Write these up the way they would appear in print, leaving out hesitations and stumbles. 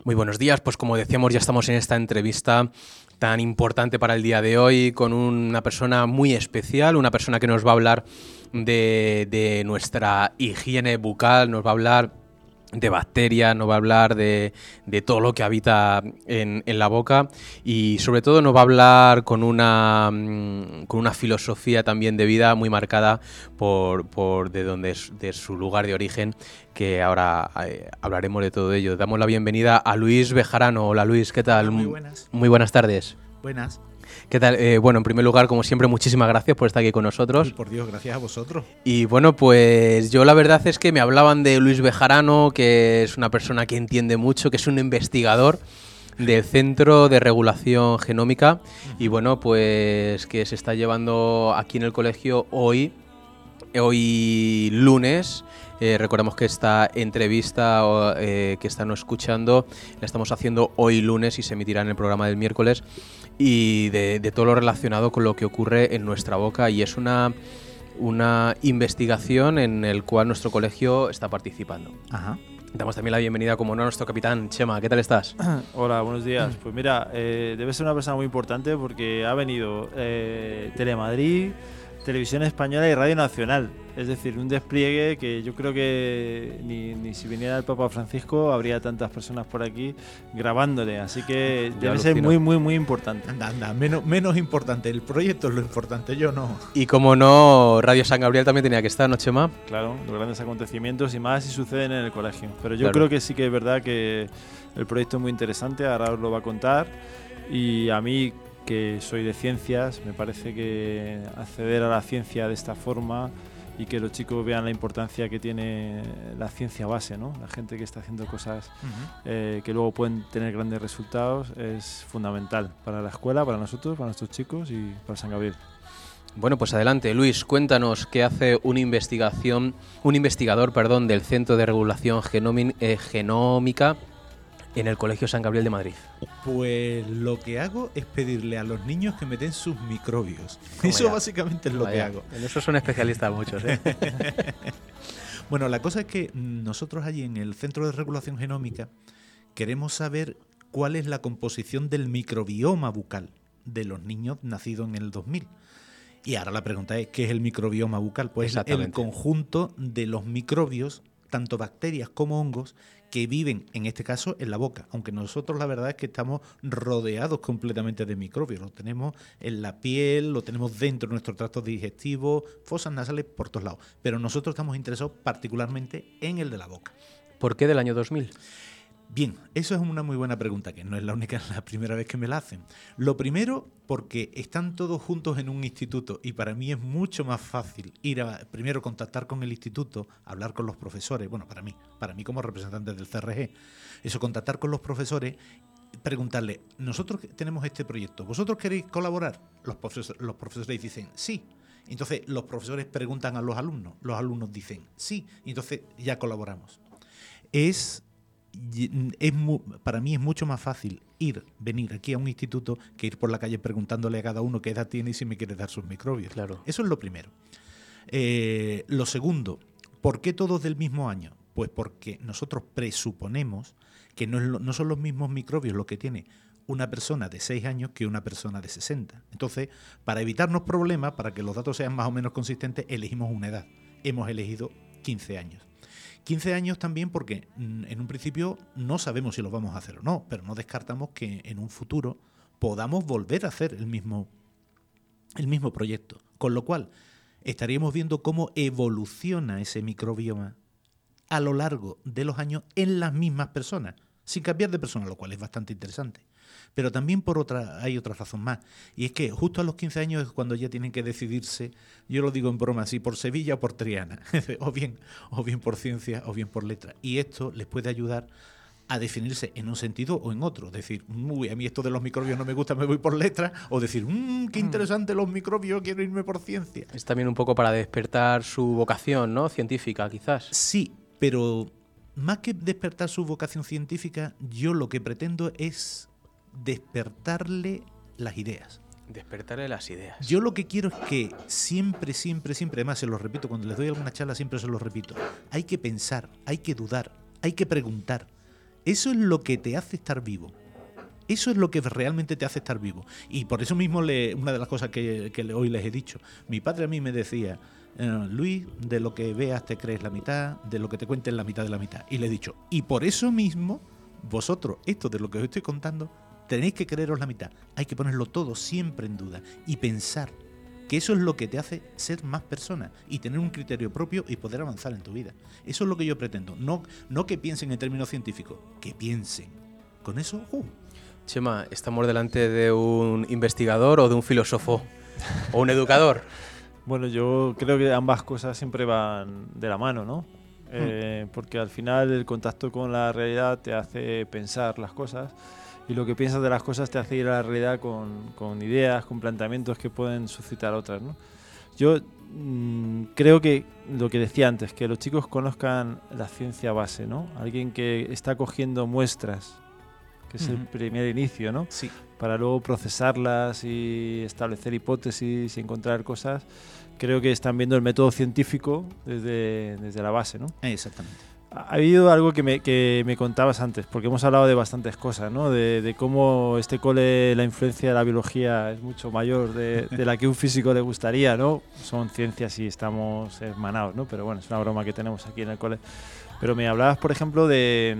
Muy buenos días, pues como decíamos ya estamos en esta entrevista tan importante para el día de hoy con una persona muy especial, una persona que nos va a hablar de nuestra higiene bucal, nos va a hablar de bacterias, nos va a hablar de todo lo que habita en la boca y sobre todo nos va a hablar con una filosofía también de vida muy marcada por de su lugar de origen, que ahora hablaremos de todo ello. Damos la bienvenida a Luis Bejarano. Hola Luis, ¿qué tal? Hola, muy buenas. Muy buenas tardes. Buenas. ¿Qué tal? Bueno, en primer lugar, como siempre, muchísimas gracias por estar aquí con nosotros. Ay, por Dios, gracias a vosotros. Y bueno, pues yo la verdad es que me hablaban de Luis Bejarano, que es una persona que entiende mucho, que es un investigador del Centro de Regulación Genómica y bueno, pues que se está llevando aquí en el colegio hoy lunes. Recordamos que esta entrevista que están escuchando la estamos haciendo hoy lunes y se emitirá en el programa del miércoles, y de todo lo relacionado con lo que ocurre en nuestra boca, y es una investigación en el cual nuestro colegio está participando. Ajá. Damos también la bienvenida, como no, a nuestro capitán Chema. ¿Qué tal estás? Hola, buenos días. Pues mira, debe ser una persona muy importante porque ha venido Telemadrid, Televisión Española y Radio Nacional. Es decir, un despliegue que yo creo que ni si viniera el Papa Francisco habría tantas personas por aquí grabándole. Así que debe ser muy importante. Anda, menos importante. El proyecto es lo importante, yo no. Y como no, Radio San Gabriel también tenía que estar, ¿no, Chema? Claro, los grandes acontecimientos y más si suceden en el colegio. Pero yo Claro. creo que sí que es verdad que el proyecto es muy interesante, ahora os lo va a contar. Y a mí, que soy de ciencias, me parece que acceder a la ciencia de esta forma y que los chicos vean la importancia que tiene la ciencia base, ¿no? La gente que está haciendo cosas que luego pueden tener grandes resultados, es fundamental para la escuela, para nosotros, para nuestros chicos y para San Gabriel. Bueno, pues adelante, Luis, cuéntanos qué hace un investigador del Centro de Regulación Genómica en el Colegio San Gabriel de Madrid. Pues lo que hago es pedirle a los niños que me den sus microbios. Toma Eso ya. básicamente es lo que hago. En eso son especialistas muchos, ¿eh? Bueno, la cosa es que nosotros allí en el Centro de Regulación Genómica queremos saber cuál es la composición del microbioma bucal de los niños nacidos en el 2000. Y ahora la pregunta es, ¿qué es el microbioma bucal? Pues el conjunto de los microbios, tanto bacterias como hongos, que viven, en este caso, en la boca. Aunque nosotros la verdad es que estamos rodeados completamente de microbios. Lo tenemos en la piel, lo tenemos dentro de nuestro tracto digestivo, fosas nasales por todos lados. Pero nosotros estamos interesados particularmente en el de la boca. ¿Por qué del año 2000? Bien, eso es una muy buena pregunta, que no es la primera vez que me la hacen. Lo primero, porque están todos juntos en un instituto y para mí es mucho más fácil primero contactar con el instituto, hablar con los profesores, bueno, para mí como representante del CRG, eso, contactar con los profesores, preguntarle, nosotros tenemos este proyecto, ¿vosotros queréis colaborar? Los profesores dicen sí. Entonces los profesores preguntan a los alumnos dicen sí, y entonces ya colaboramos. Para mí es mucho más fácil venir aquí a un instituto que ir por la calle preguntándole a cada uno qué edad tiene y si me quiere dar sus microbios. Claro. Eso es lo primero. Lo segundo, ¿por qué todos del mismo año? Pues porque nosotros presuponemos que no son los mismos microbios los que tiene una persona de 6 años que una persona de 60. Entonces, para evitarnos problemas, para que los datos sean más o menos consistentes, elegimos una edad. Hemos elegido 15 años. 15 años también porque en un principio no sabemos si lo vamos a hacer o no, pero no descartamos que en un futuro podamos volver a hacer el mismo proyecto. Con lo cual, estaríamos viendo cómo evoluciona ese microbioma a lo largo de los años en las mismas personas, sin cambiar de persona, lo cual es bastante interesante. Pero también hay otra razón más, y es que justo a los 15 años es cuando ya tienen que decidirse, yo lo digo en broma, si por Sevilla o por Triana, o bien por ciencia o bien por letra. Y esto les puede ayudar a definirse en un sentido o en otro. Decir, a mí esto de los microbios no me gusta, me voy por letra. O decir, qué interesante los microbios, quiero irme por ciencia. Es también un poco para despertar su vocación, ¿no? Científica, quizás. Sí, pero más que despertar su vocación científica, yo lo que pretendo es despertarle las ideas. Despertarle las ideas. Yo lo que quiero es que siempre, además se lo repito, cuando les doy alguna charla siempre se lo repito, hay que pensar, hay que dudar, hay que preguntar. Eso es lo que te hace estar vivo. Eso es lo que realmente te hace estar vivo. Y por eso mismo, una de las cosas que hoy les he dicho, mi padre a mí me decía, Luis, de lo que veas te crees la mitad, de lo que te cuenten la mitad de la mitad. Y le he dicho, y por eso mismo, vosotros, esto de lo que os estoy contando, tenéis que creeros la mitad. Hay que ponerlo todo siempre en duda y pensar que eso es lo que te hace ser más persona y tener un criterio propio y poder avanzar en tu vida. Eso es lo que yo pretendo. No que piensen en términos científicos, que piensen. Con eso, Chema, ¿estamos delante de un investigador o de un filósofo? ¿O un educador? Bueno, yo creo que ambas cosas siempre van de la mano, ¿no? Porque al final el contacto con la realidad te hace pensar las cosas y lo que piensas de las cosas te hace ir a la realidad con ideas, con planteamientos que pueden suscitar otras, ¿no? Yo creo que lo que decía antes, que los chicos conozcan la ciencia base, ¿no? Alguien que está cogiendo muestras, que es el primer inicio, ¿no? Sí. Para luego procesarlas y establecer hipótesis y encontrar cosas. Creo que están viendo el método científico desde la base, ¿no? Exactamente. Ha habido algo que me contabas antes, porque hemos hablado de bastantes cosas, ¿no? De cómo este cole, la influencia de la biología es mucho mayor de la que un físico le gustaría, ¿no? Son ciencias y estamos hermanados, ¿no? Pero bueno, es una broma que tenemos aquí en el cole. Pero me hablabas, por ejemplo, de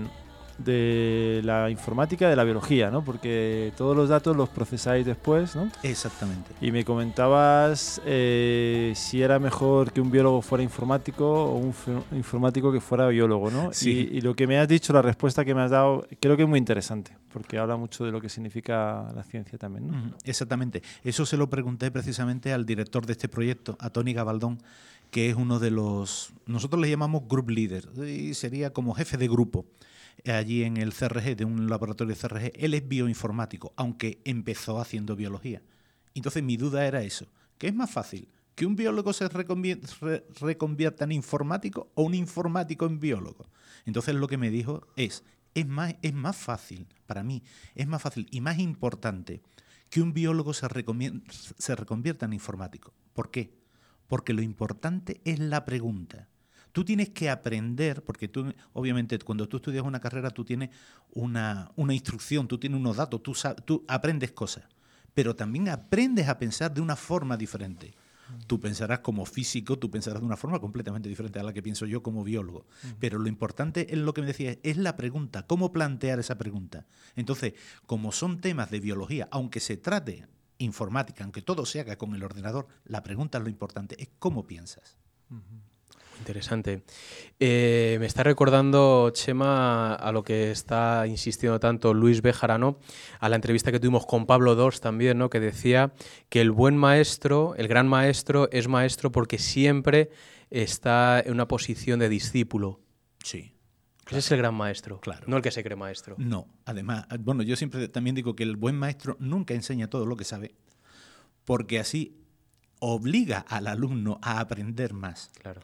la informática, de la biología, ¿no? Porque todos los datos los procesáis después, ¿no? Exactamente. Y me comentabas si era mejor que un biólogo fuera informático o un informático que fuera biólogo, ¿no? Sí. Y lo que me has dicho, la respuesta que me has dado, creo que es muy interesante, porque habla mucho de lo que significa la ciencia también, ¿no? Exactamente. Eso se lo pregunté precisamente al director de este proyecto, a Tony Gabaldón, que es uno de los... Nosotros le llamamos group leader, y sería como jefe de grupo allí en el CRG, de un laboratorio de CRG. Él es bioinformático, aunque empezó haciendo biología. Entonces mi duda era eso, ¿qué es más fácil? ¿Que un biólogo se reconvierta en informático o un informático en biólogo? Entonces lo que me dijo es más fácil, para mí, es más fácil y más importante que un biólogo se reconvierta en informático. ¿Por qué? Porque lo importante es la pregunta. Tú tienes que aprender, porque tú, obviamente, cuando tú estudias una carrera, tú tienes una instrucción, tú tienes unos datos, tú aprendes cosas, pero también aprendes a pensar de una forma diferente. Tú pensarás como físico, tú pensarás de una forma completamente diferente a la que pienso yo como biólogo. Pero lo importante es lo que me decías, es la pregunta, cómo plantear esa pregunta. Entonces, como son temas de biología, aunque se trate informática, aunque todo se haga con el ordenador, la pregunta es lo importante, es cómo piensas. Interesante. Me está recordando, Chema, a lo que está insistiendo tanto Luis Bejarano, a la entrevista que tuvimos con Pablo Dors también, ¿no? Que decía que el buen maestro, el gran maestro, es maestro porque siempre está en una posición de discípulo. Sí. Ese es el gran maestro, claro. No el que se cree maestro. No, además, bueno, yo siempre también digo que el buen maestro nunca enseña todo lo que sabe, porque así obliga al alumno a aprender más. Claro.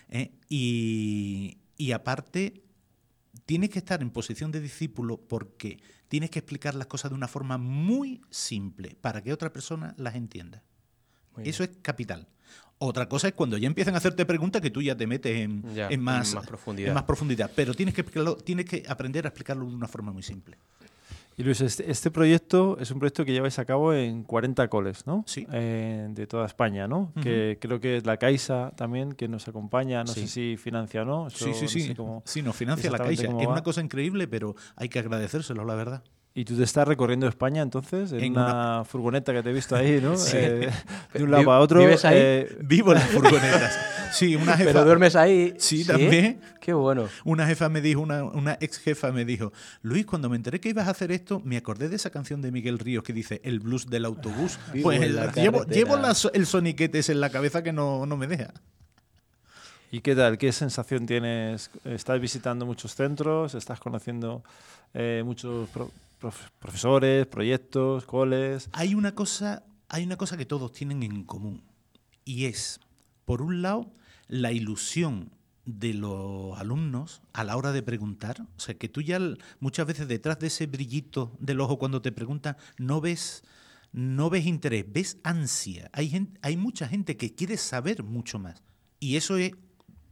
Y aparte, tienes que estar en posición de discípulo porque tienes que explicar las cosas de una forma muy simple para que otra persona las entienda. Eso es capital. Otra cosa es cuando ya empiezan a hacerte preguntas que tú ya te metes en más profundidad. Pero tienes que aprender a explicarlo de una forma muy simple. Y Luis, este proyecto es un proyecto que lleváis a cabo en 40 coles, ¿no? Sí. De toda España, ¿no? Que creo que es la Caixa también que nos acompaña, no sé si financia o no. Eso Sí. Sí, nos financia la Caixa. Es una cosa increíble, pero hay que agradecérselo, la verdad. Y tú te estás recorriendo España entonces en una furgoneta que te he visto ahí, ¿no? Sí. De un lado para otro. ¿Vives ahí? Vivo en las furgonetas. Sí, una jefa. ¿Pero duermes ahí? Sí, también. Qué bueno. Una jefa me dijo, una ex jefa me dijo, Luis, cuando me enteré que ibas a hacer esto, me acordé de esa canción de Miguel Ríos que dice El blues del autobús. Pues llevo el soniquete ese en la cabeza que no me deja. ¿Y qué tal? ¿Qué sensación tienes? ¿Estás visitando muchos centros? ¿Estás conociendo muchos profesores, proyectos, coles? Hay una cosa que todos tienen en común y es, por un lado, la ilusión de los alumnos a la hora de preguntar. O sea, que tú ya muchas veces detrás de ese brillito del ojo cuando te preguntan no ves interés, ves ansia. Hay mucha gente que quiere saber mucho más y eso es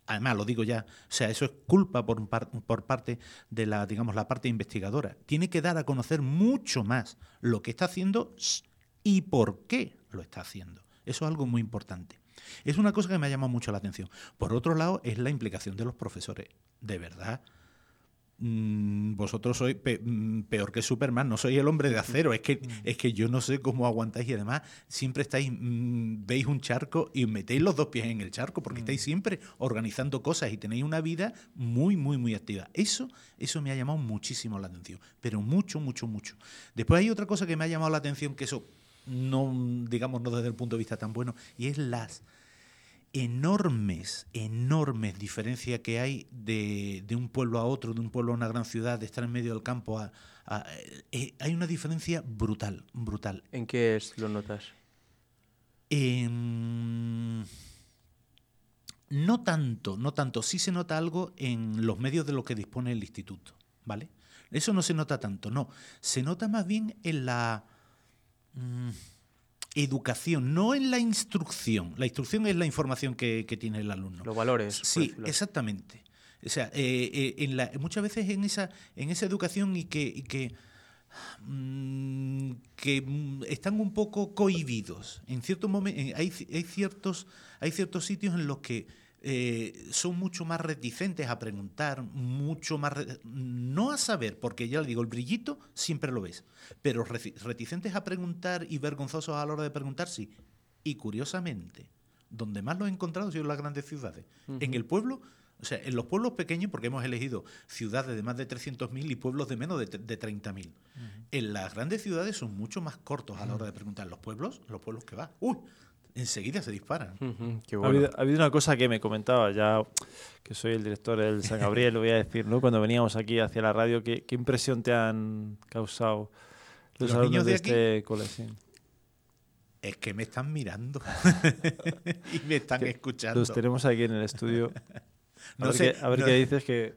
además lo digo ya, o sea, eso es culpa por parte de la, digamos, la parte investigadora. Tiene que dar a conocer mucho más lo que está haciendo y por qué lo está haciendo. Eso es algo muy importante. Es una cosa que me ha llamado mucho la atención. Por otro lado, es la implicación de los profesores. De verdad, vosotros sois peor que Superman, no sois el hombre de acero. Es que yo no sé cómo aguantáis y además siempre estáis, veis un charco y metéis los 2 pies en el charco porque estáis siempre organizando cosas y tenéis una vida muy, muy, muy activa. Eso me ha llamado muchísimo la atención, pero mucho, mucho, mucho. Después hay otra cosa que me ha llamado la atención, que eso no, digamos, no desde el punto de vista tan bueno, y es las enormes diferencias que hay de un pueblo a otro, de un pueblo a una gran ciudad, de estar en medio del campo. Hay una diferencia brutal. ¿En qué lo notas? No tanto. Sí se nota algo en los medios de los que dispone el instituto, ¿vale? Eso no se nota tanto, no. Se nota más bien en la educación, no en la instrucción. La instrucción es la información que tiene el alumno. Los valores. Sí, exactamente. O sea, muchas veces en esa educación y que están un poco cohibidos. En ciertos momentos hay ciertos sitios en los que son mucho más reticentes a preguntar, mucho más no a saber, porque ya le digo, el brillito siempre lo ves, pero reticentes a preguntar y vergonzosos a la hora de preguntar, sí. Y curiosamente, donde más lo he encontrado ha sido en las grandes ciudades. En el pueblo, o sea, en los pueblos pequeños, porque hemos elegido ciudades de más de 300.000 y pueblos de menos de 30.000. En las grandes ciudades son mucho más cortos a la hora de preguntar. Los pueblos que va, enseguida se disparan. Qué bueno. Ha habido una cosa que me comentaba, ya que soy el director del San Gabriel, lo voy a decir, ¿no? Cuando veníamos aquí hacia la radio, ¿qué impresión te han causado los alumnos de este colegio? Es que me están mirando y me están escuchando. Los tenemos aquí en el estudio. A ver qué dices que...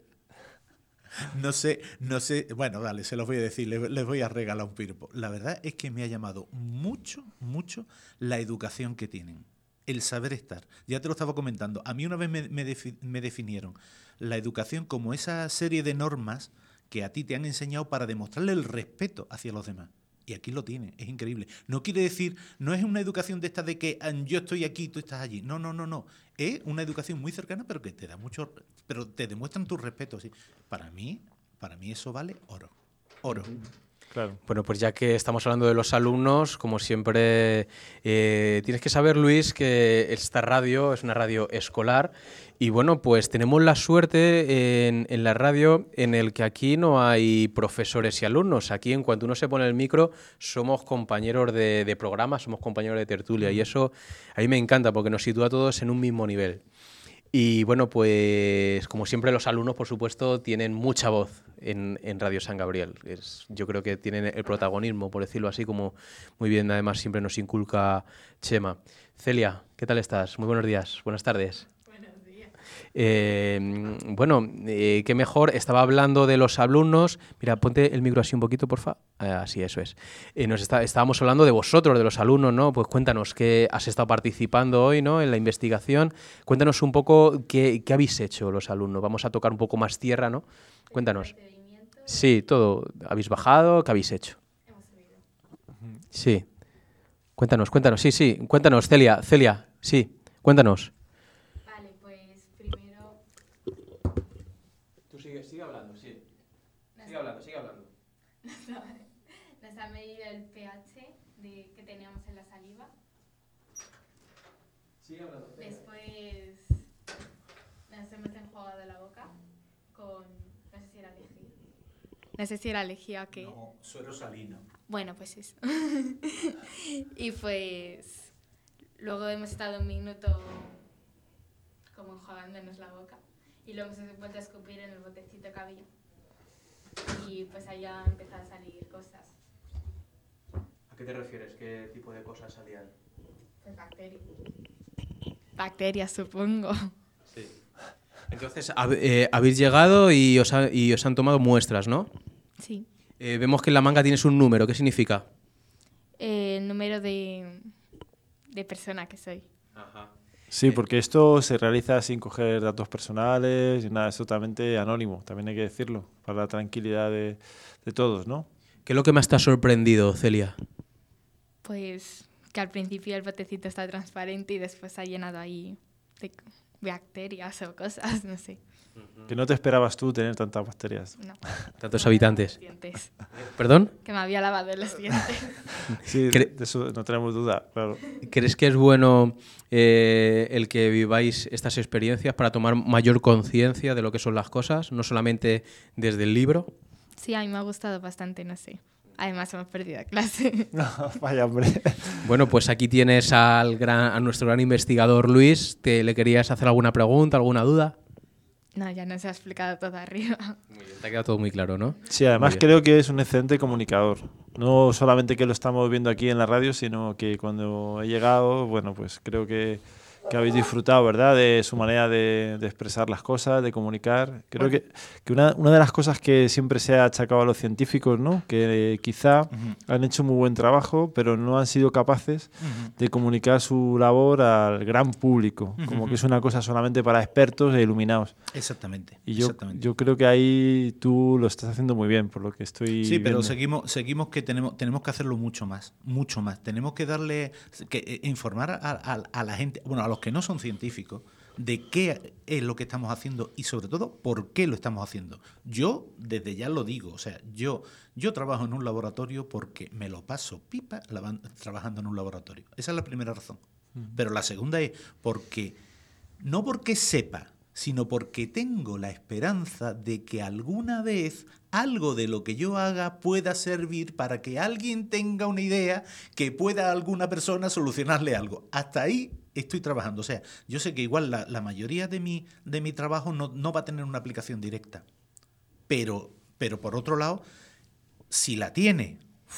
No sé. Bueno, vale, se los voy a decir, les voy a regalar un piropo. La verdad es que me ha llamado mucho la educación que tienen, el saber estar. Ya te lo estaba comentando. A mí una vez me definieron la educación como esa serie de normas que a ti te han enseñado para demostrarle el respeto hacia los demás. Y aquí lo tiene, es increíble. No quiere decir, no es una educación de esta de que yo estoy aquí y tú estás allí. No. Es una educación muy cercana, pero que te da mucho, pero te demuestran tu respeto. ¿Sí? Para mí eso vale oro. Claro. Bueno, pues ya que estamos hablando de los alumnos, como siempre, tienes que saber, Luis, que esta radio es una radio escolar y bueno, pues tenemos la suerte en la radio en el que aquí no hay profesores y alumnos. Aquí, en cuanto uno se pone el micro, somos compañeros de programa, somos compañeros de tertulia y eso a mí me encanta porque nos sitúa a todos en un mismo nivel. Y bueno, pues como siempre los alumnos, por supuesto, tienen mucha voz en Radio San Gabriel. Yo creo que tienen el protagonismo, por decirlo así, como muy bien además siempre nos inculca Chema. Celia, ¿qué tal estás? Muy buenos días, buenas tardes. Buenos días. Qué mejor, estaba hablando de los alumnos. Mira, ponte el micro así un poquito, porfa. Así, eso es. Estábamos hablando de vosotros, de los alumnos, ¿no? Pues cuéntanos qué has estado participando hoy, ¿no? En la investigación. Cuéntanos un poco qué habéis hecho los alumnos. Vamos a tocar un poco más tierra, ¿no? Cuéntanos. Sí, todo. ¿Habéis bajado? ¿Qué habéis hecho? Hemos subido. Sí. Cuéntanos. Sí. Cuéntanos, Celia. Sí, cuéntanos. Vale, pues primero... Tú sigue hablando, sí. Sigue hablando. Nos ha medido el pH que teníamos en la saliva. Sigue hablando. Después nos hemos enjuagado la boca con... No sé si era lejía o qué. No, suero salino. Bueno, pues eso. Y pues luego hemos estado un minuto como enjuagándonos la boca y luego hemos vuelto a escupir en el botecito que había. Y pues ahí ya empezado a salir cosas. ¿A qué te refieres? ¿Qué tipo de cosas salían? Pues bacterias. Bacterias, supongo. Sí. Entonces, habéis llegado y os han tomado muestras, ¿no? Sí. Vemos que en la manga tienes un número. ¿Qué significa? El número de persona que soy. Ajá. Sí, porque esto se realiza sin coger datos personales y nada, es totalmente anónimo, también hay que decirlo, para la tranquilidad de todos, ¿no? ¿Qué es lo que más te ha sorprendido, Celia? Pues que al principio el botecito está transparente y después ha llenado ahí de bacterias o cosas, no sé. Que no te esperabas tú tener tantas bacterias. No. Tantos habitantes. Dientes. ¿Perdón? Que me había lavado los dientes. Sí, Cre- de eso no tenemos duda, claro. ¿Crees que es bueno el que viváis estas experiencias para tomar mayor conciencia de lo que son las cosas, no solamente desde el libro? Sí, a mí me ha gustado bastante, no sé. Además hemos perdido clase. No, vaya hombre. Bueno, pues aquí tienes a nuestro gran investigador Luis. ¿Le querías hacer alguna pregunta, alguna duda? No, ya nos ha explicado todo arriba. Muy bien, te ha quedado todo muy claro, ¿no? Sí, además Muy bien. creo que es un excelente comunicador. No solamente que lo estamos viendo aquí en la radio, sino que cuando he llegado, bueno, pues creo que habéis disfrutado, ¿verdad?, de su manera de expresar las cosas, de comunicar. Creo que una de las cosas que siempre se ha achacado a los científicos, ¿no?, que quizá han hecho muy buen trabajo, pero no han sido capaces de comunicar su labor al gran público, como que es una cosa solamente para expertos e iluminados. Exactamente. Y exactamente. yo creo que ahí tú lo estás haciendo muy bien, por lo que estoy Sí, pero viendo. seguimos que tenemos que hacerlo mucho más, mucho más. Tenemos que darle, informar a la gente, bueno, a los que no son científicos, de qué es lo que estamos haciendo y sobre todo por qué lo estamos haciendo. Yo desde ya lo digo, o sea, yo trabajo en un laboratorio porque me lo paso pipa trabajando en un laboratorio. Esa es la primera razón. Pero la segunda es no porque sepa, sino porque tengo la esperanza de que alguna vez algo de lo que yo haga pueda servir para que alguien tenga una idea que pueda a alguna persona solucionarle algo. Hasta ahí estoy trabajando. O sea, yo sé que igual la mayoría de mi trabajo no va a tener una aplicación directa. Pero por otro lado, si la tiene,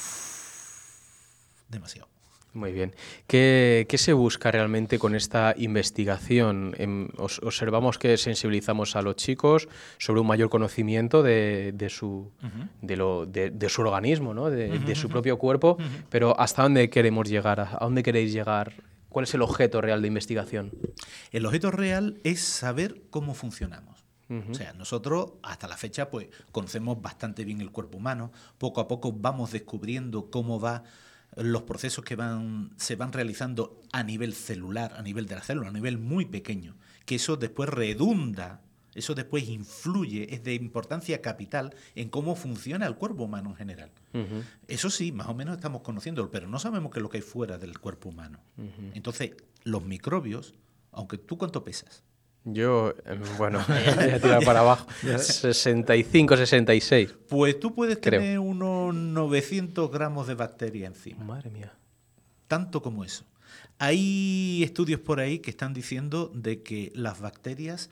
demasiado. Muy bien. ¿Qué se busca realmente con esta investigación? Observamos que sensibilizamos a los chicos sobre un mayor conocimiento de su organismo, ¿no? de su propio cuerpo, pero ¿hasta dónde queremos llegar? ¿A dónde queréis llegar? ¿Cuál es el objeto real de investigación? El objeto real es saber cómo funcionamos. O sea, nosotros hasta la fecha pues conocemos bastante bien el cuerpo humano. Poco a poco vamos descubriendo cómo va los procesos que se van realizando a nivel celular, a nivel de la célula, a nivel muy pequeño, que eso después redunda, eso después influye, es de importancia capital en cómo funciona el cuerpo humano en general. Eso sí, más o menos estamos conociéndolo, pero no sabemos qué es lo que hay fuera del cuerpo humano. Entonces, los microbios, aunque tú, ¿cuánto pesas? Yo, bueno, voy a tirar para abajo. 65, 66. Pues tú puedes Creo. tener unos 900 gramos de bacteria encima. Madre mía. Tanto como eso. Hay estudios por ahí que están diciendo de que las bacterias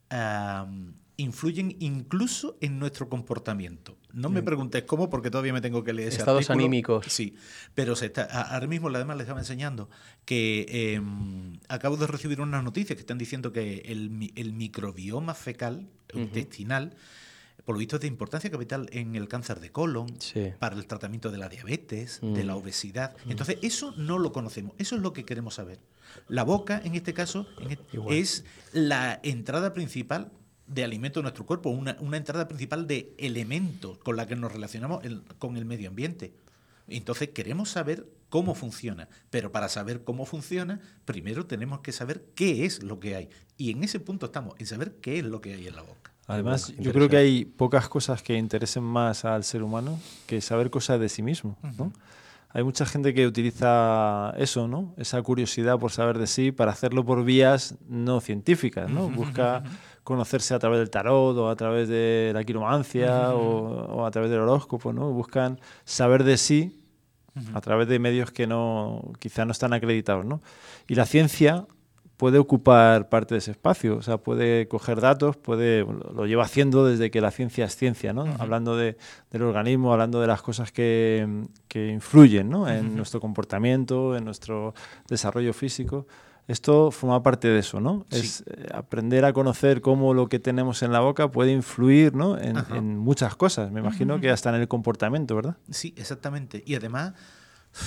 influyen incluso en nuestro comportamiento. No me preguntes cómo, porque todavía me tengo que leer ese Estados artículo. anímicos. Sí, pero ahora mismo además les estaba enseñando que acabo de recibir unas noticias que están diciendo que el microbioma fecal, intestinal, por lo visto es de importancia capital en el cáncer de colon, Sí. para el tratamiento de la diabetes, de la obesidad. Entonces, eso no lo conocemos. Eso es lo que queremos saber. La boca, en este caso, Igual. es la entrada principal de alimento de nuestro cuerpo, una entrada principal de elementos con la que nos relacionamos con el medio ambiente. Entonces, queremos saber cómo funciona. Pero para saber cómo funciona, primero tenemos que saber qué es lo que hay. Y en ese punto estamos, en saber qué es lo que hay en la boca. Además, Bueno, yo creo que hay pocas cosas que interesen más al ser humano que saber cosas de sí mismo, ¿no? Hay mucha gente que utiliza eso, ¿no? Esa curiosidad por saber de sí para hacerlo por vías no científicas, ¿no? Busca conocerse a través del tarot o a través de la quiromancia o a través del horóscopo, ¿no? Buscan saber de sí a través de medios que quizá no están acreditados, ¿no? Y la ciencia puede ocupar parte de ese espacio, o sea, puede coger datos, lo lleva haciendo desde que la ciencia es ciencia, ¿no? Hablando del organismo, hablando de las cosas que influyen, ¿no? En nuestro comportamiento, en nuestro desarrollo físico. Esto forma parte de eso, ¿no? Sí. Es aprender a conocer cómo lo que tenemos en la boca puede influir, ¿no? En muchas cosas, me imagino que hasta en el comportamiento, ¿verdad? Sí, exactamente. Y además,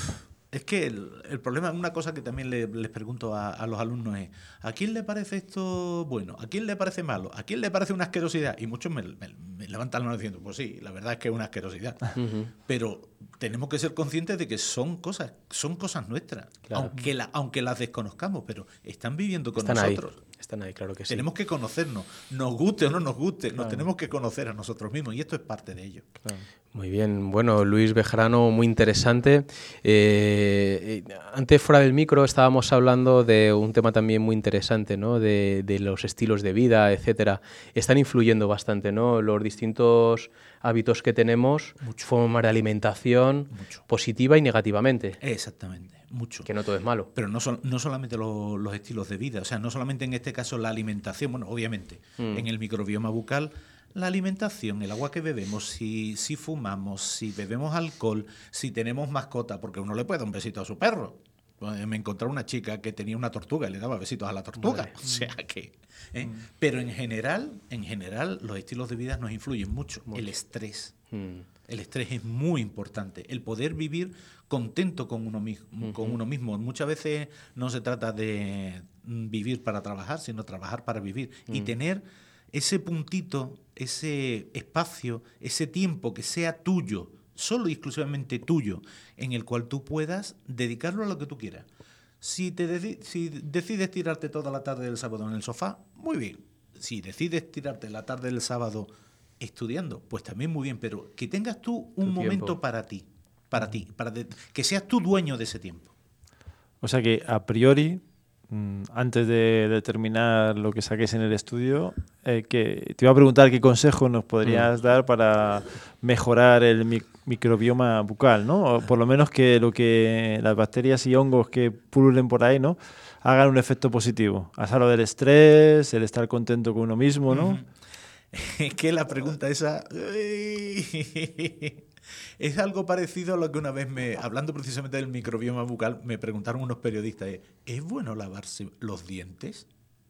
Es que el problema, una cosa que también les pregunto a los alumnos es, ¿a quién le parece esto bueno? ¿A quién le parece malo? ¿A quién le parece una asquerosidad? Y muchos me levantan la mano diciendo, pues sí, la verdad es que es una asquerosidad. Pero tenemos que ser conscientes de que son cosas nuestras, Claro. aunque las desconozcamos, pero están viviendo con Están nosotros. Están ahí, claro que sí. Tenemos que conocernos, nos guste o no nos guste, nos tenemos que conocer a nosotros mismos y esto es parte de ello. Claro. Muy bien, bueno, Luis Bejarano, muy interesante. Antes, fuera del micro, estábamos hablando de un tema también muy interesante, ¿no? De los estilos de vida, etcétera. Están influyendo bastante, ¿no? Los distintos hábitos que tenemos, formas de alimentación, positiva y negativamente. Exactamente, mucho. Que no todo es malo. Pero no solamente los estilos de vida, o sea, no solamente en este caso la alimentación, bueno, obviamente, en el microbioma bucal, la alimentación, el agua que bebemos, si fumamos, si bebemos alcohol, si tenemos mascota, porque uno le puede dar un besito a su perro. Me encontré una chica que tenía una tortuga y le daba besitos a la tortuga. Vale. O sea que... Pero en general, los estilos de vida nos influyen mucho. El estrés. El estrés es muy importante. El poder vivir contento con uno mismo. Muchas veces no se trata de vivir para trabajar, sino trabajar para vivir. Y tener ese puntito, ese espacio, ese tiempo que sea tuyo, solo y exclusivamente tuyo, en el cual tú puedas dedicarlo a lo que tú quieras. Si decides tirarte toda la tarde del sábado en el sofá, muy bien. Si decides tirarte la tarde del sábado estudiando, pues también muy bien, pero que tengas tú un momento para ti, que seas tú dueño de ese tiempo. O sea que a priori, antes de determinar lo que saques en el estudio, que te iba a preguntar qué consejos nos podrías dar para mejorar el microbioma bucal, ¿no? O por lo menos que las bacterias y hongos que pululen por ahí, ¿no?, hagan un efecto positivo. A salvo del estrés, el estar contento con uno mismo, ¿no? Es que la pregunta esa es algo parecido a lo que una vez hablando precisamente del microbioma bucal, me preguntaron unos periodistas, ¿es bueno lavarse los dientes?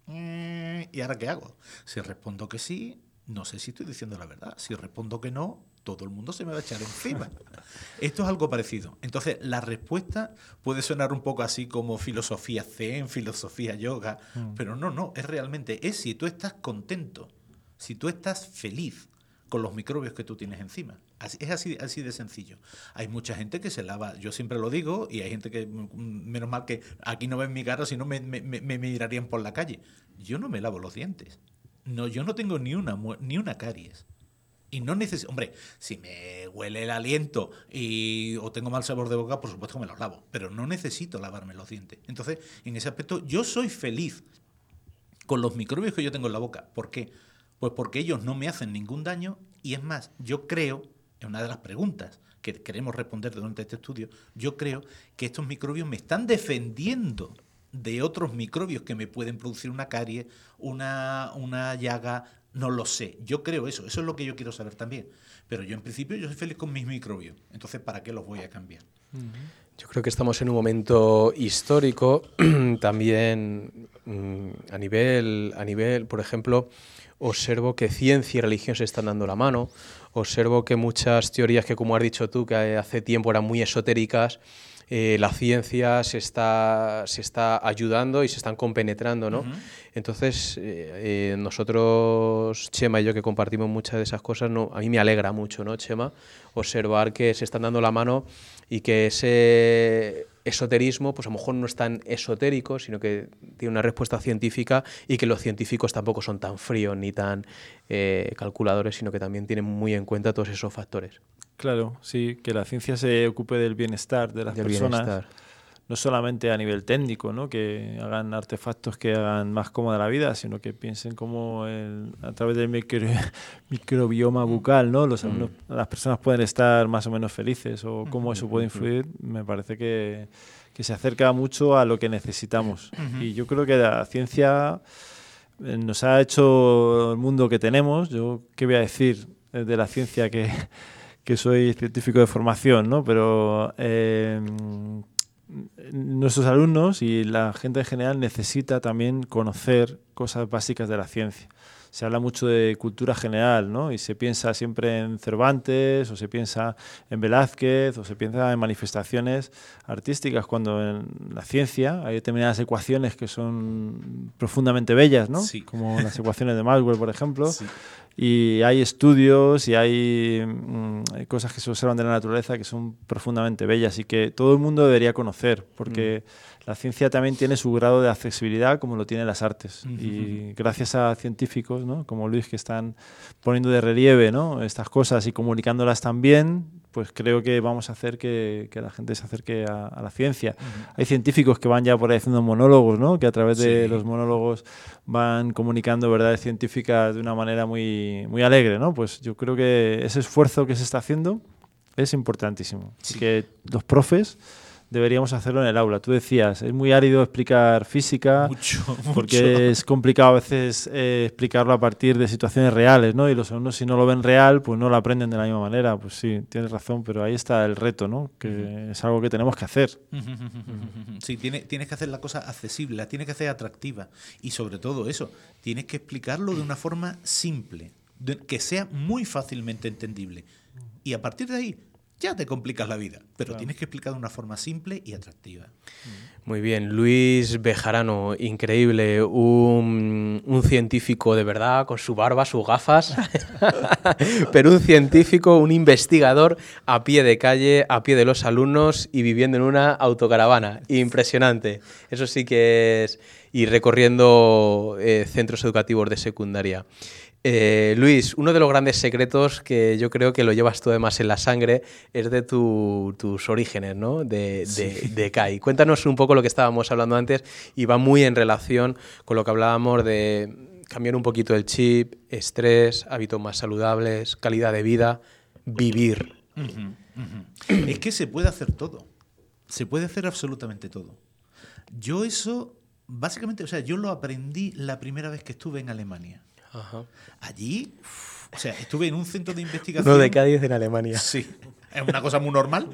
¿Y ahora qué hago? Si respondo que sí, no sé si estoy diciendo la verdad. Si respondo que no, todo el mundo se me va a echar encima. Esto es algo parecido. Entonces, la respuesta puede sonar un poco así como filosofía zen, filosofía yoga, pero no, es si tú estás contento, si tú estás feliz con los microbios que tú tienes encima. Es así de sencillo. Hay mucha gente que se lava, yo siempre lo digo, y hay gente que, menos mal que aquí no ven mi cara, si no me mirarían por la calle. Yo no me lavo los dientes. No, yo no tengo ni una caries. Y no necesito... Hombre, si me huele el aliento o tengo mal sabor de boca, por supuesto que me los lavo. Pero no necesito lavarme los dientes. Entonces, en ese aspecto, yo soy feliz con los microbios que yo tengo en la boca. ¿Por qué? Pues porque ellos no me hacen ningún daño. Y es más, yo creo, es una de las preguntas que queremos responder durante este estudio, yo creo que estos microbios me están defendiendo de otros microbios que me pueden producir una caries, una llaga, no lo sé. Yo creo eso es lo que yo quiero saber también. Pero yo en principio yo soy feliz con mis microbios. Entonces, ¿para qué los voy a cambiar? Yo creo que estamos en un momento histórico también a nivel, por ejemplo, observo que ciencia y religión se están dando la mano. Observo que muchas teorías que, como has dicho tú, que hace tiempo eran muy esotéricas, la ciencia se está ayudando y se están compenetrando, ¿no? Entonces, nosotros, Chema y yo, que compartimos muchas de esas cosas, a mí me alegra mucho, ¿no, Chema? Observar que se están dando la mano y que ese esoterismo, pues a lo mejor no es tan esotérico, sino que tiene una respuesta científica y que los científicos tampoco son tan fríos ni tan calculadores, sino que también tienen muy en cuenta todos esos factores. Claro, sí, que la ciencia se ocupe del bienestar de las personas, no solamente a nivel técnico, ¿no?, que hagan artefactos que hagan más cómoda la vida, sino que piensen cómo a través del microbioma bucal, ¿no?, las personas pueden estar más o menos felices o cómo eso puede influir. Me parece que se acerca mucho a lo que necesitamos. Y yo creo que la ciencia nos ha hecho el mundo que tenemos. Yo, ¿qué voy a decir de la ciencia que soy científico de formación, ¿no? Pero nuestros alumnos y la gente en general necesita también conocer cosas básicas de la ciencia. se habla mucho de cultura general, ¿no? Y se piensa siempre en Cervantes, o se piensa en Velázquez, o se piensa en manifestaciones artísticas, cuando en la ciencia hay determinadas ecuaciones que son profundamente bellas, ¿no? Sí. Como las ecuaciones de Maxwell, por ejemplo. Sí. Y hay estudios y hay cosas que se observan de la naturaleza que son profundamente bellas y que todo el mundo debería conocer, porque la ciencia también tiene su grado de accesibilidad como lo tienen las artes. Y gracias a científicos, ¿no?, como Luis, que están poniendo de relieve, ¿no?, estas cosas y comunicándolas también, pues creo que vamos a hacer que la gente se acerque a la ciencia. Hay científicos que van ya por ahí haciendo monólogos, ¿no?, que a través de los monólogos van comunicando verdades científicas de una manera muy, muy alegre, ¿no? Pues yo creo que ese esfuerzo que se está haciendo es importantísimo. Sí. Y que los profes deberíamos hacerlo en el aula. Tú decías, es muy árido explicar física, Mucho. porque es complicado a veces explicarlo a partir de situaciones reales, ¿no? Y los alumnos, si no lo ven real, pues no lo aprenden de la misma manera. Pues sí, tienes razón, pero ahí está el reto, ¿no? Que es algo que tenemos que hacer. Sí, tienes que hacer la cosa accesible, la tienes que hacer atractiva. Y sobre todo eso, tienes que explicarlo de una forma simple, que sea muy fácilmente entendible. Y a partir de ahí ya te complicas la vida, pero tienes que explicar de una forma simple y atractiva. Muy bien, Luis Bejarano, increíble, un científico de verdad, con su barba, sus gafas, pero un científico, un investigador a pie de calle, a pie de los alumnos y viviendo en una autocaravana. Impresionante, eso sí que es, y recorriendo centros educativos de secundaria. Luis, uno de los grandes secretos que yo creo que lo llevas tú además en la sangre es de tus orígenes, ¿no? De CAI. Cuéntanos un poco lo que estábamos hablando antes y va muy en relación con lo que hablábamos de cambiar un poquito el chip, estrés, hábitos más saludables, calidad de vida, vivir. Es que se puede hacer todo, se puede hacer absolutamente todo. Yo eso, básicamente, o sea, yo lo aprendí la primera vez que estuve en Alemania. Ajá. Allí, o sea, estuve en un centro de investigación. No, de Cádiz, en Alemania. Sí, es una cosa muy normal.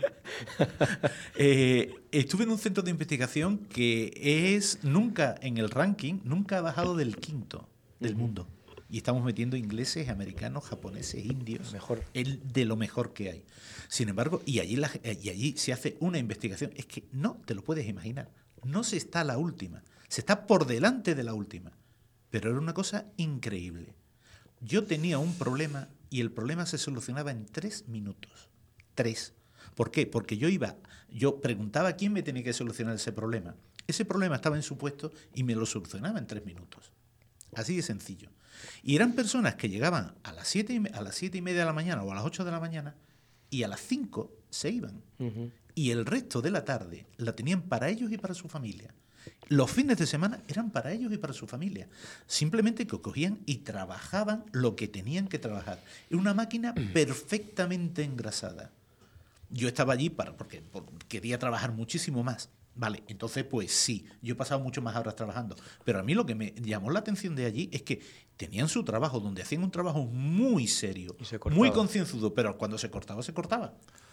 Estuve en un centro de investigación que es nunca en el ranking, nunca ha bajado del 5º del mundo. Y estamos metiendo ingleses, americanos, japoneses, indios. Mejor. De lo mejor que hay. Sin embargo, y allí se hace una investigación. Es que no te lo puedes imaginar. No se está a la última. Se está por delante de la última. Pero era una cosa increíble. Yo tenía un problema y el problema se solucionaba en 3 minutos. 3. ¿Por qué? Porque yo preguntaba quién me tenía que solucionar ese problema. Ese problema estaba en su puesto y me lo solucionaba en 3 minutos. Así de sencillo. Y eran personas que llegaban a las 7:30 de la mañana o a las 8 de la mañana y a las 5 se iban. Y el resto de la tarde la tenían para ellos y para su familia. Los fines de semana eran para ellos y para su familia. Simplemente que cogían y trabajaban lo que tenían que trabajar. Era una máquina perfectamente engrasada. Yo estaba allí porque quería trabajar muchísimo más. Vale, entonces pues sí, yo he pasado mucho más horas trabajando. Pero a mí lo que me llamó la atención de allí es que tenían su trabajo, donde hacían un trabajo muy serio, muy concienzudo, pero cuando se cortaba, se cortaba.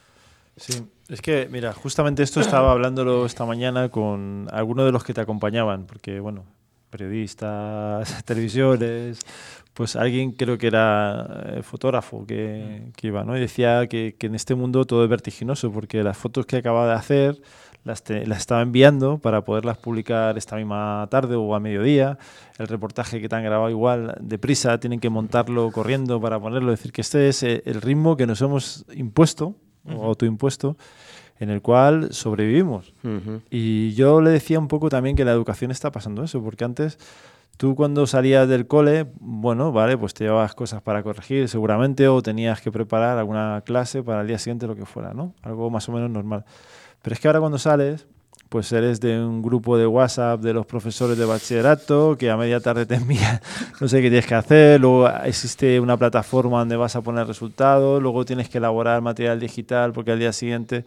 Sí, es que, mira, justamente esto estaba hablándolo esta mañana con algunos de los que te acompañaban, porque, bueno, periodistas, televisiones, pues alguien creo que era fotógrafo que iba, ¿no? Y decía que en este mundo todo es vertiginoso, porque las fotos que acababa de hacer las estaba enviando para poderlas publicar esta misma tarde o a mediodía. El reportaje que te han grabado igual deprisa, tienen que montarlo corriendo para ponerlo. Es decir, que este es el ritmo que nos hemos impuesto, o autoimpuesto, en el cual sobrevivimos. Y yo le decía un poco también que la educación está pasando eso, porque antes tú cuando salías del cole, bueno, vale, pues te llevabas cosas para corregir seguramente, o tenías que preparar alguna clase para el día siguiente, lo que fuera, ¿no? Algo más o menos normal. Pero es que ahora cuando sales, pues eres de un grupo de WhatsApp de los profesores de bachillerato que a media tarde te envían, no sé qué tienes que hacer, luego existe una plataforma donde vas a poner resultados, luego tienes que elaborar material digital porque al día siguiente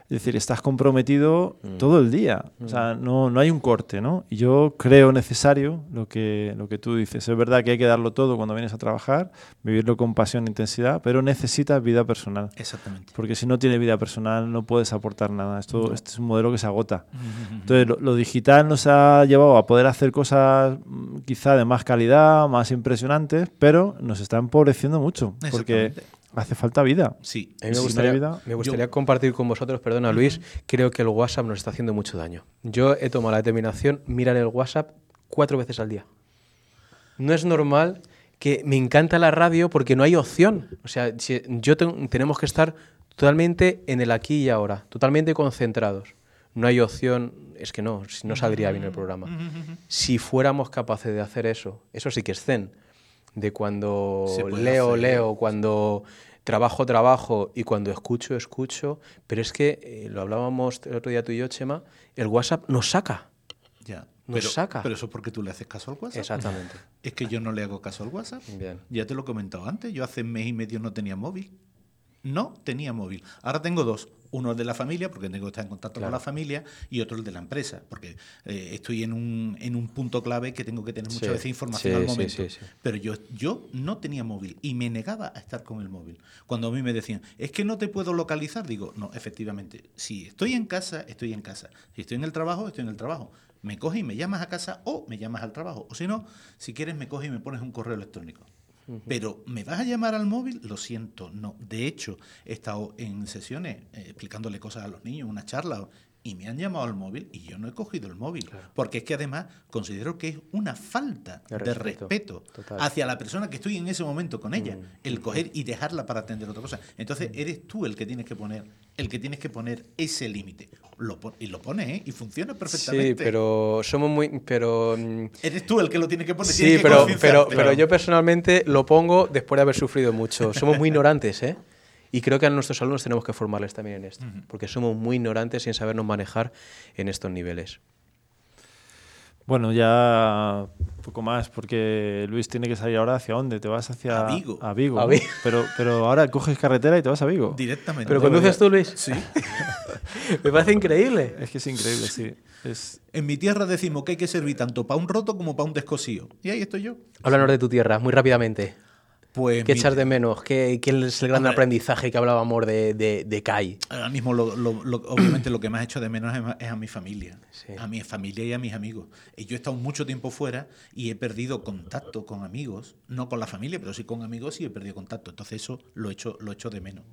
Es decir, estás comprometido todo el día. O sea, no hay un corte, ¿no? Y yo creo necesario lo que tú dices. Es verdad que hay que darlo todo cuando vienes a trabajar, vivirlo con pasión e intensidad, pero necesitas vida personal. Exactamente. Porque si no tienes vida personal no puedes aportar nada. Este es un modelo que se agota. Entonces, lo digital nos ha llevado a poder hacer cosas quizá de más calidad, más impresionantes, pero nos está empobreciendo mucho. Porque hace falta vida. Sí. A mí me gustaría compartir con vosotros, perdona Luis, creo que el WhatsApp nos está haciendo mucho daño. Yo he tomado la determinación mirar el WhatsApp 4 veces al día. No es normal que me encanta la radio porque no hay opción. O sea, tenemos que estar totalmente en el aquí y ahora, totalmente concentrados. No hay opción, es que no saldría bien el programa. Si fuéramos capaces de hacer eso sí que es zen. De cuando leo, cuando trabajo y cuando escucho, pero es que, lo hablábamos el otro día tú y yo, Chema, el WhatsApp nos saca. Ya. Saca. Pero eso es porque tú le haces caso al WhatsApp. Exactamente. Es que yo no le hago caso al WhatsApp. Bien. Ya te lo he comentado antes, yo hace mes y medio no tenía móvil. No tenía móvil. Ahora tengo 2. Uno de la familia, porque tengo que estar en contacto con la familia, y otro el de la empresa, porque estoy en un punto clave que tengo que tener muchas veces información al momento. Sí. Pero yo no tenía móvil y me negaba a estar con el móvil. Cuando a mí me decían, es que no te puedo localizar, digo, no, efectivamente, si estoy en casa, estoy en casa. Si estoy en el trabajo, estoy en el trabajo. Me coges y me llamas a casa o me llamas al trabajo. O si no, si quieres me coges y me pones un correo electrónico. Pero ¿me vas a llamar al móvil? Lo siento, no. De hecho, he estado en sesiones explicándole cosas a los niños, una charla, y me han llamado al móvil y yo no he cogido el móvil. Claro. Porque es que además considero que es una falta de respeto hacia la persona que estoy en ese momento con ella, el coger y dejarla para atender otra cosa. Entonces eres tú el que tienes que poner ese límite. Y lo pones, y funciona perfectamente. Sí, pero somos muy... Eres tú el que lo tiene que poner. Sí, pero yo personalmente lo pongo después de haber sufrido mucho. Somos muy ignorantes, ¿eh? Y creo que a nuestros alumnos tenemos que formarles también en esto, porque somos muy ignorantes sin sabernos manejar en estos niveles. Bueno, ya poco más, porque Luis tiene que salir ahora. ¿Hacia dónde? ¿Te vas hacia...? A Vigo. A Vigo, ¿no? Pero ahora coges carretera y te vas a Vigo. Directamente. ¿Pero conduces tú, Luis? Sí. Me parece increíble. Es que es increíble, sí. En mi tierra decimos que hay que servir tanto para un roto como para un descosío. Y ahí estoy yo. Háblanos de tu tierra, muy rápidamente. Pues ¿Qué echas de menos? ¿Qué es el gran aprendizaje que hablábamos de CAI? Ahora mismo, obviamente, lo que más echo de menos es a mi familia. Sí. A mi familia y a mis amigos. Yo he estado mucho tiempo fuera y he perdido contacto con amigos. No con la familia, pero sí con amigos, y he perdido contacto. Entonces eso lo echo de menos.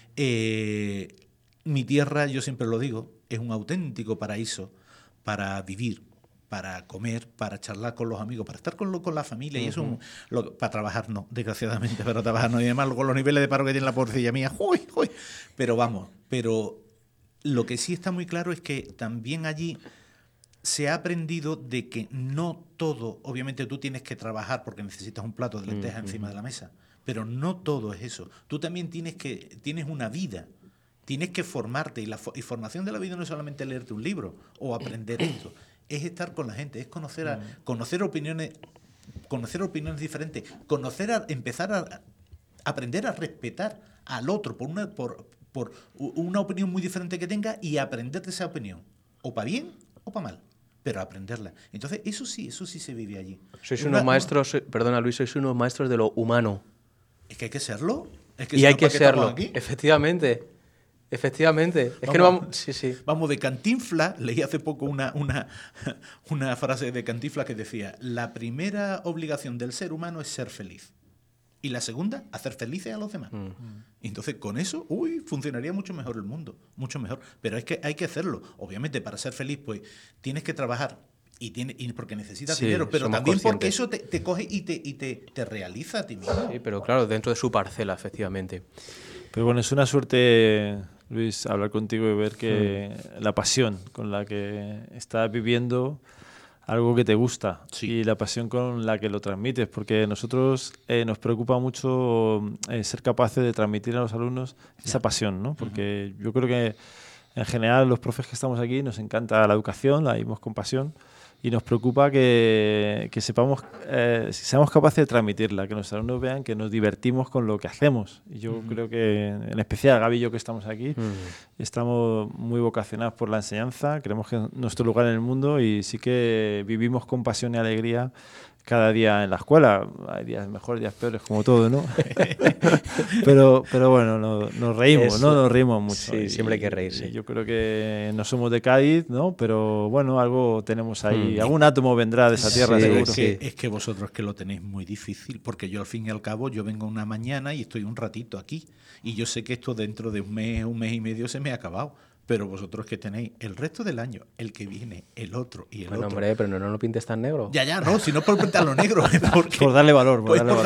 Mi tierra, yo siempre lo digo, es un auténtico paraíso para vivir, para comer, para charlar con los amigos, para estar con la familia, y eso para trabajar no, desgraciadamente, para trabajar no, y además con los niveles de paro que tiene la pobrecilla mía, ¡uy! Pero lo que sí está muy claro es que también allí se ha aprendido de que no todo, obviamente tú tienes que trabajar porque necesitas un plato de lentejas encima de la mesa, pero no todo es eso. Tú también tienes una vida. Tienes que formarte, y formación de la vida no es solamente leerte un libro o aprender esto, es estar con la gente, es conocer opiniones diferentes, empezar a aprender a respetar al otro por una opinión muy diferente que tenga, y aprender de esa opinión, o para bien o para mal, pero aprenderla. Entonces eso sí se vive allí. Sois unos maestros, perdona Luis, sois unos maestros de lo humano. Es que hay que serlo. Y hay que serlo, efectivamente. Efectivamente. Es que no vamos... Sí. Vamos, de Cantinflas, leí hace poco una frase de Cantinflas que decía: la primera obligación del ser humano es ser feliz. Y la segunda, hacer felices a los demás. Entonces, con eso, funcionaría mucho mejor el mundo. Mucho mejor. Pero es que hay que hacerlo. Obviamente, para ser feliz, pues, tienes que trabajar. Y porque necesitas dinero, pero también porque eso te coge y te realiza a ti mismo. Sí, pero claro, dentro de su parcela, efectivamente. Pero bueno, es una suerte, Luis, hablar contigo y ver que la pasión con la que estás viviendo algo que te gusta, y la pasión con la que lo transmites, porque a nosotros nos preocupa mucho ser capaces de transmitir a los alumnos esa pasión, ¿no? Porque yo creo que en general los profes que estamos aquí nos encanta la educación, la vivimos con pasión, y nos preocupa que sepamos, seamos capaces de transmitirla, que nuestros alumnos vean que nos divertimos con lo que hacemos. Y yo creo que, en especial Gaby y yo que estamos aquí, estamos muy vocacionados por la enseñanza, creemos que es nuestro lugar en el mundo y sí que vivimos con pasión y alegría cada día en la escuela. Hay días mejores, días peores, como todo, ¿no? pero bueno, nos reímos, ¿no? Nos reímos mucho. Sí, siempre hay que reírse. Y yo creo que no somos de Cádiz, ¿no? Pero bueno, algo tenemos ahí. Algún átomo vendrá de esa tierra, seguro. Es que vosotros que lo tenéis muy difícil, porque yo al fin y al cabo, yo vengo una mañana y estoy un ratito aquí. Y yo sé que esto dentro de un mes y medio se me ha acabado. Pero vosotros que tenéis el resto del año, el que viene, el otro y el otro. Hombre, pero no lo pintes tan negro. Ya, no, si no por pintarlo negro. Por darle valor.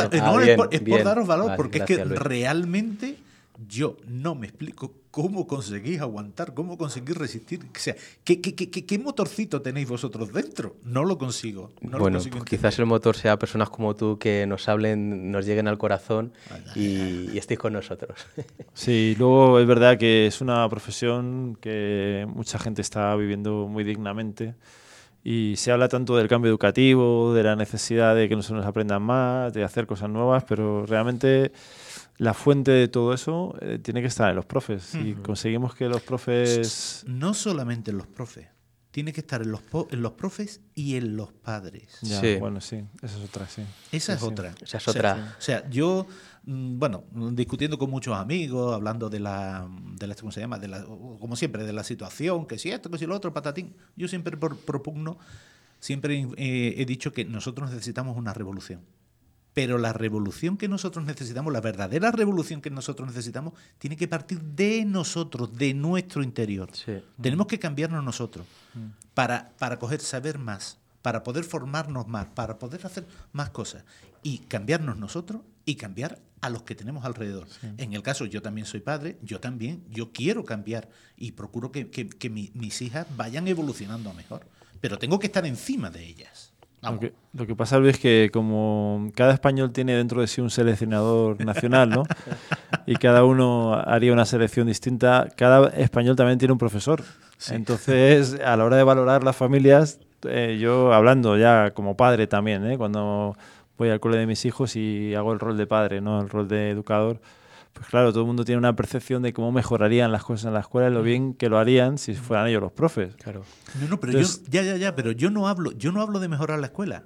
Es por daros valor, vale, porque gracias, es que Luis. Realmente yo no me explico cómo conseguís aguantar, cómo conseguís resistir. O sea, ¿qué motorcito tenéis vosotros dentro? No lo consigo. No lo Bueno, consigo pues entender. quizás el motor sea personas como tú que nos hablen, nos lleguen al corazón y estéis con nosotros. Sí, luego es verdad que es una profesión que mucha gente está viviendo muy dignamente y se habla tanto del cambio educativo, de la necesidad de que nosotros aprendan más, de hacer cosas nuevas, pero realmente la fuente de todo eso tiene que estar en los profes. Si conseguimos que los profes... No solamente en los profes, tiene que estar en los profes y en los padres. Ya, Sí. Bueno, sí, esa es otra, sí. Esa Sí, es sí. otra. Esa es otra. O sea, yo, bueno, discutiendo con muchos amigos, hablando de la ¿cómo se llama? Como siempre, de la situación, que si esto, que si lo otro, patatín. Yo siempre propugno, siempre he dicho que nosotros necesitamos una revolución. Pero la revolución que nosotros necesitamos, la verdadera revolución que nosotros necesitamos, tiene que partir de nosotros, de nuestro interior. Sí. Tenemos que cambiarnos nosotros para saber más, para poder formarnos más, para poder hacer más cosas. Y cambiarnos nosotros y cambiar a los que tenemos alrededor. En el caso, yo también soy padre, yo quiero cambiar y procuro que mis hijas vayan evolucionando a mejor. Pero tengo que estar encima de ellas. Vamos. Lo que pasa, Luis, es que como cada español tiene dentro de sí un seleccionador nacional, ¿no? Y cada uno haría una selección distinta, cada español también tiene un profesor. Sí. Entonces, a la hora de valorar las familias, yo hablando ya como padre también, cuando voy al cole de mis hijos y hago el rol de padre, ¿no? El rol de educador, pues claro, todo el mundo tiene una percepción de cómo mejorarían las cosas en la escuela y lo bien que lo harían si fueran ellos los profes. Claro. No, pero entonces, pero yo no hablo de mejorar la escuela.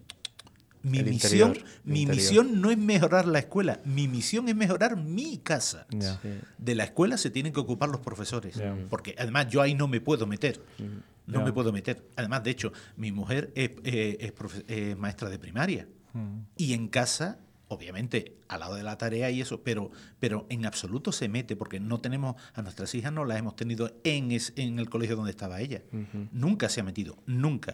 Mi misión no es mejorar la escuela, mi misión es mejorar mi casa. Yeah. Sí. De la escuela se tienen que ocupar los profesores, porque además yo ahí no me puedo meter. No me puedo meter. Además, de hecho, mi mujer es maestra de primaria y en casa, obviamente, al lado de la tarea y eso, pero en absoluto se mete, porque no tenemos, a nuestras hijas no las hemos tenido en el colegio donde estaba ella. Nunca se ha metido, nunca.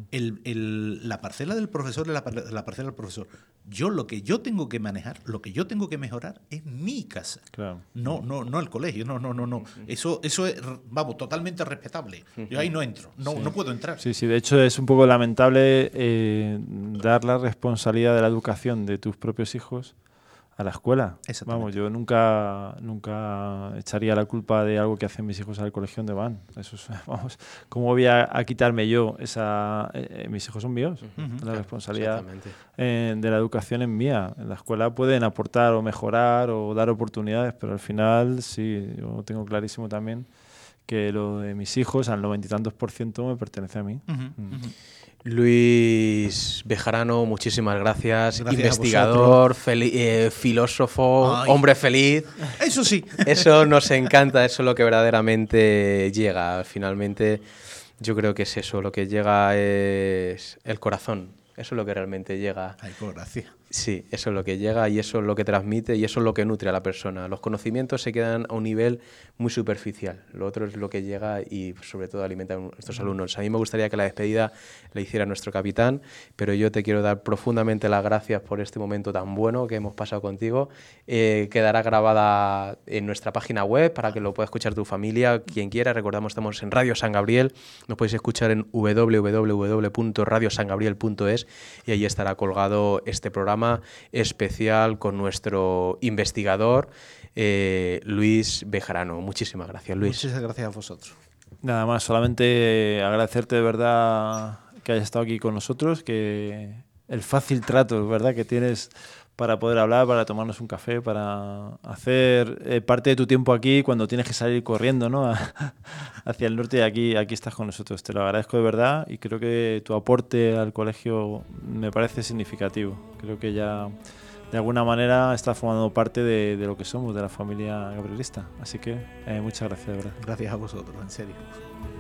La parcela del profesor es la parcela del profesor. Lo que yo tengo que manejar, lo que yo tengo que mejorar es mi casa. Claro. No el colegio, no. Eso es, vamos, totalmente respetable. Yo ahí no entro, no puedo entrar. Sí, de hecho es un poco lamentable dar la responsabilidad de la educación de tus propios hijos a la escuela. Vamos, yo nunca echaría la culpa de algo que hacen mis hijos al colegio donde van. Eso es, vamos, ¿cómo voy a quitarme yo esa? Mis hijos son míos. La responsabilidad de la educación es mía. En la escuela pueden aportar o mejorar o dar oportunidades, pero al final sí, yo tengo clarísimo también que lo de mis hijos, al 90 y tantos % me pertenece a mí. Luis Bejarano, muchísimas gracias. Investigador, filósofo, hombre feliz. Eso sí. Eso nos encanta, eso es lo que verdaderamente llega. Finalmente, yo creo que es eso, lo que llega es el corazón. Eso es lo que realmente llega. Ay, gracias. Sí, eso es lo que llega y eso es lo que transmite y eso es lo que nutre a la persona. Los conocimientos se quedan a un nivel muy superficial. Lo otro es lo que llega y sobre todo alimenta a nuestros alumnos. A mí me gustaría que la despedida la hiciera nuestro capitán, pero yo te quiero dar profundamente las gracias por este momento tan bueno que hemos pasado contigo. Quedará grabada en nuestra página web para que lo pueda escuchar tu familia, quien quiera. Recordamos, estamos en Radio San Gabriel. Nos podéis escuchar en www.radiosangabriel.es y ahí estará colgado este programa especial con nuestro investigador Luis Bejarano. Muchísimas gracias, Luis. Muchas gracias a vosotros. Nada más, solamente agradecerte de verdad que hayas estado aquí con nosotros, que el fácil trato, ¿verdad?, que tienes para poder hablar, para tomarnos un café, para hacer parte de tu tiempo aquí cuando tienes que salir corriendo, ¿no?, hacia el norte, y aquí estás con nosotros. Te lo agradezco de verdad y creo que tu aporte al colegio me parece significativo. Creo que ya de alguna manera estás formando parte de lo que somos, de la familia gabrielista. Así que muchas gracias, de verdad. Gracias a vosotros, en serio.